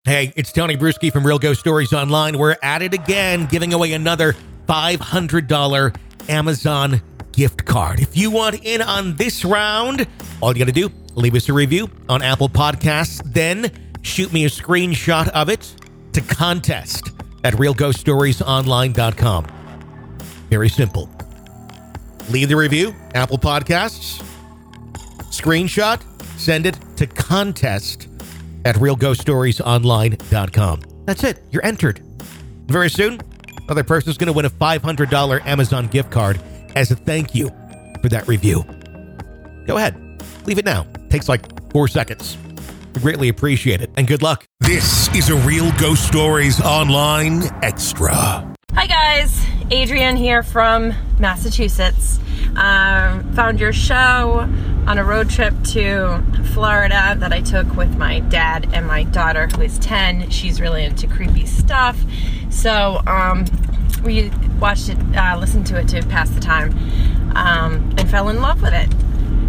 Hey, it's Tony Bruschi from Real Ghost Stories Online. We're at it again, giving away another $500 Amazon gift card. If you want in on this round, all you got to do, leave us a review on Apple Podcasts, then shoot me a screenshot of it to contest at realghoststoriesonline.com. Very simple. Leave the review, Apple Podcasts, screenshot, send it to contest at realghoststoriesonline.com. That's it. You're entered. Very soon, another person's going to win a $500 Amazon gift card as a thank you for that review. Go ahead. Leave it now. Takes like 4 seconds. We greatly appreciate it. And good luck. This is a Real Ghost Stories Online Extra. Hi guys, Adrienne here from Massachusetts. Found your show on a road trip to Florida that I took with my dad and my daughter, who is 10. She's really into creepy stuff. So we watched it, listened to it to pass the time, and fell in love with it.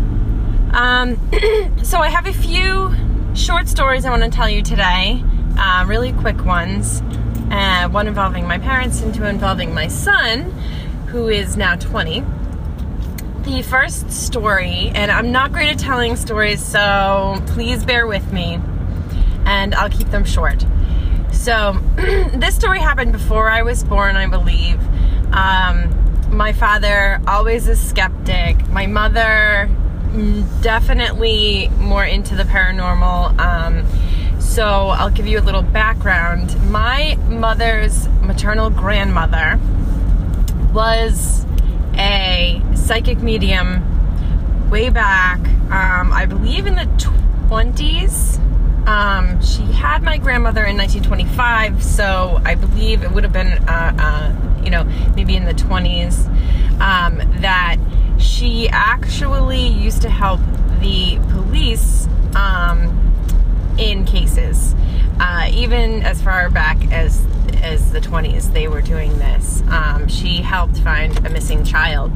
So I have a few short stories I want to tell you today, really quick ones. One involving my parents and two involving my son, who is now 20. The first story, and I'm not great at telling stories, so please bear with me, and I'll keep them short. So, this story happened before I was born, I believe. My father, always a skeptic. My mother, definitely more into the paranormal. So I'll give you a little background. My mother's maternal grandmother was a psychic medium way back, I believe in the 20s. She had my grandmother in 1925, so I believe it would have been, maybe in the 20s, that she actually used to help the police in cases, even as far back as the 20s. They were doing this. She helped find a missing child.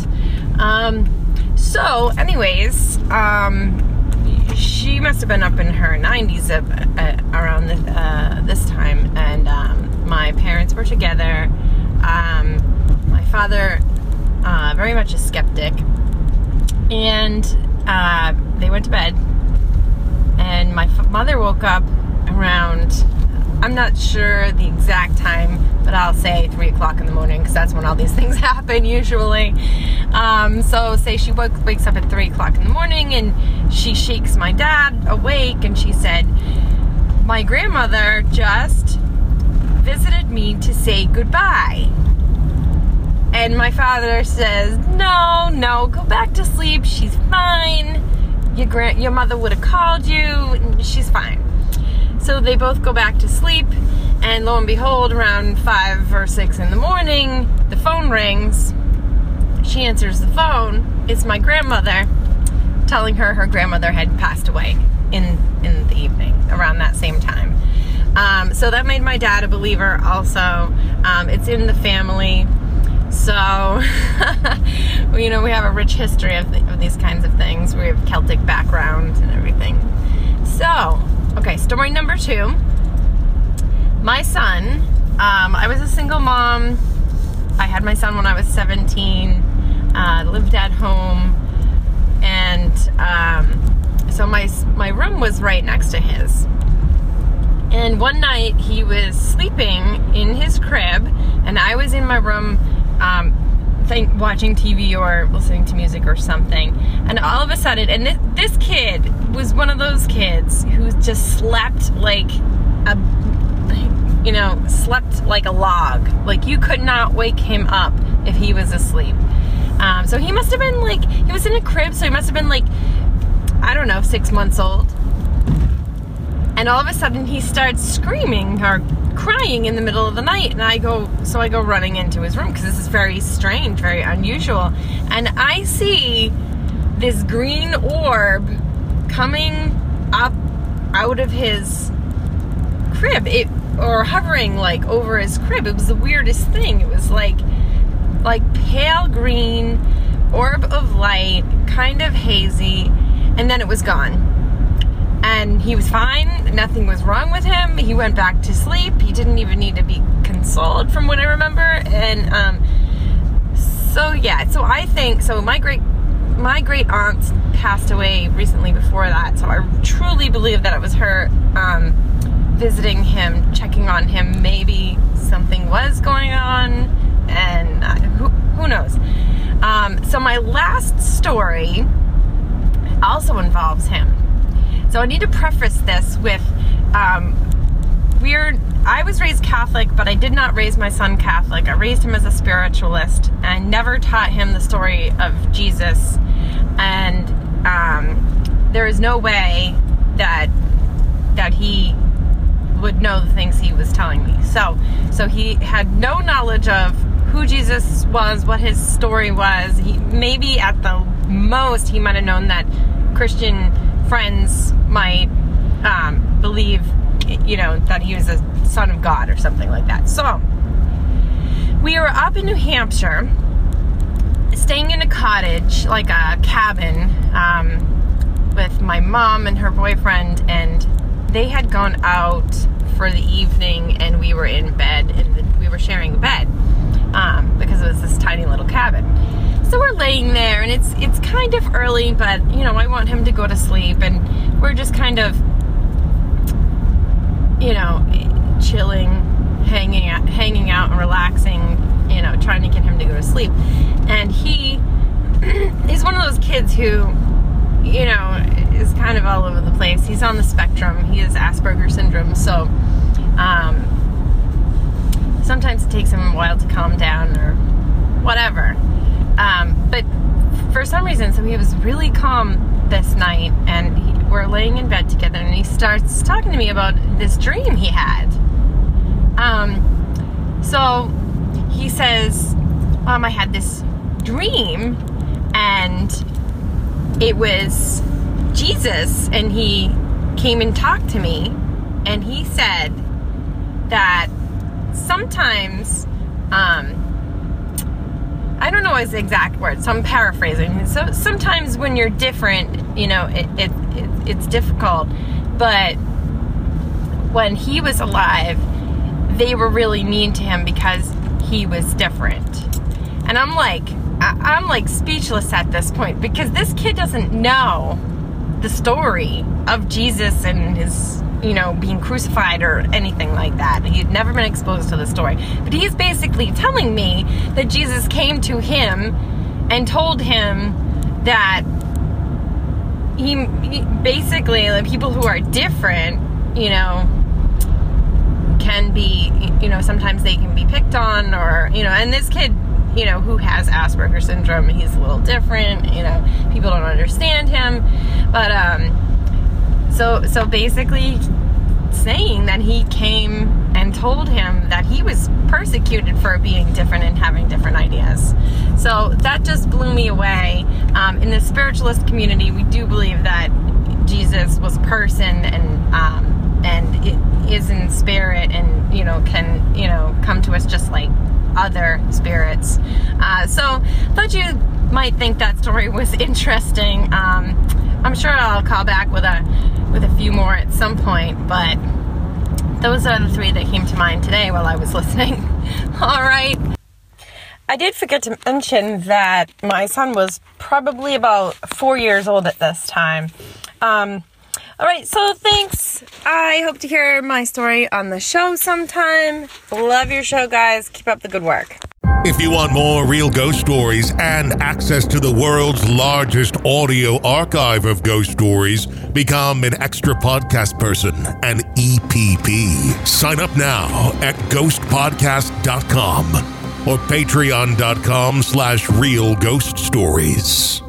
So anyways, she must have been up in her 90s around this time, and my parents were together. My father, very much a skeptic, and they went to bed. And my mother woke up around, I'm not sure the exact time, but I'll say 3 o'clock in the morning, because that's when all these things happen usually. So say she wakes up at 3 o'clock in the morning, and she shakes my dad awake, and she said, "My grandmother just visited me to say goodbye." And my father says, no, go back to sleep. She's fine. Your mother would have called you. She's fine. So they both go back to sleep, and lo and behold, around 5 or 6 in the morning, the phone rings. She answers the phone. It's my grandmother telling her grandmother had passed away in the evening around that same time. So that made my dad a believer also. It's in the family. So, we have a rich history of these kinds of things. We have Celtic background and everything. So, okay, story number 2. My son, I was a single mom. I had my son when I was 17, lived at home, and so my room was right next to his. And one night he was sleeping in his crib, and I was in my room watching TV or listening to music or something, and all of a sudden, and this kid was one of those kids who just slept like a log. Like, you could not wake him up if he was asleep. So he must have been he was in a crib, so he must have been 6 months old. And all of a sudden he starts screaming or crying in the middle of the night, and I go running into his room, because this is very strange, very unusual, and I see this green orb coming up out of his crib, or hovering over his crib. It was the weirdest thing. It was like pale green orb of light, kind of hazy, and then it was gone. and he was fine. Nothing was wrong with him. He went back to sleep. He didn't even need to be consoled, from what I remember. And so I think so. My great aunt passed away recently before that, so I truly believe that it was her visiting him, checking on him. Maybe something was going on, and who knows. So my last story also involves him. So I need to preface this with I was raised Catholic, but I did not raise my son Catholic. I raised him as a spiritualist and never taught him the story of Jesus. And there is no way that he would know the things he was telling me. So he had no knowledge of who Jesus was, what his story was. Maybe at the most he might have known that Christian friends might believe, that he was a son of God or something like that. So we were up in New Hampshire, staying in a cottage, like a cabin, with my mom and her boyfriend, and they had gone out for the evening, and we were in bed, and we were sharing a bed, because it was this tiny little cabin. So we're laying there, and it's kind of early, but I want him to go to sleep, and we're just kind of chilling, hanging out and relaxing, trying to get him to go to sleep. And he's one of those kids who is kind of all over the place. He's on the spectrum. He has Asperger's syndrome, so sometimes it takes him a while to calm down or whatever. But for some reason, so he was really calm this night, and we're laying in bed together, and he starts talking to me about this dream he had. So he says, I had this dream, and it was Jesus, and he came and talked to me, and he said that sometimes, I don't know his exact words, so I'm paraphrasing. So sometimes when you're different, it's difficult, but when he was alive, they were really mean to him because he was different. And I'm like speechless at this point, because this kid doesn't know the story of Jesus and his, being crucified or anything like that. He'd never been exposed to the story. But he's basically telling me that Jesus came to him and told him that he basically, like, people who are different, can be, sometimes they can be picked on, or, and this kid, who has Asperger's syndrome, he's a little different, people don't understand him, but, so basically saying that he came and told him that he was persecuted for being different and having different ideas. So that just blew me away. In the spiritualist community, we do believe that Jesus was a person, and it is in spirit, and can come to us just like other spirits. So thought you might think that story was interesting. I'm sure I'll call back with a few more at some point, but those are the three that came to mind today while I was listening. All right. I did forget to mention that my son was probably about 4 years old at this time. All right, so thanks. I hope to hear my story on the show sometime. Love your show, guys. Keep up the good work. If you want more real ghost stories and access to the world's largest audio archive of ghost stories, become an extra podcast person, an EPP. Sign up now at ghostpodcast.com or patreon.com/realghoststories.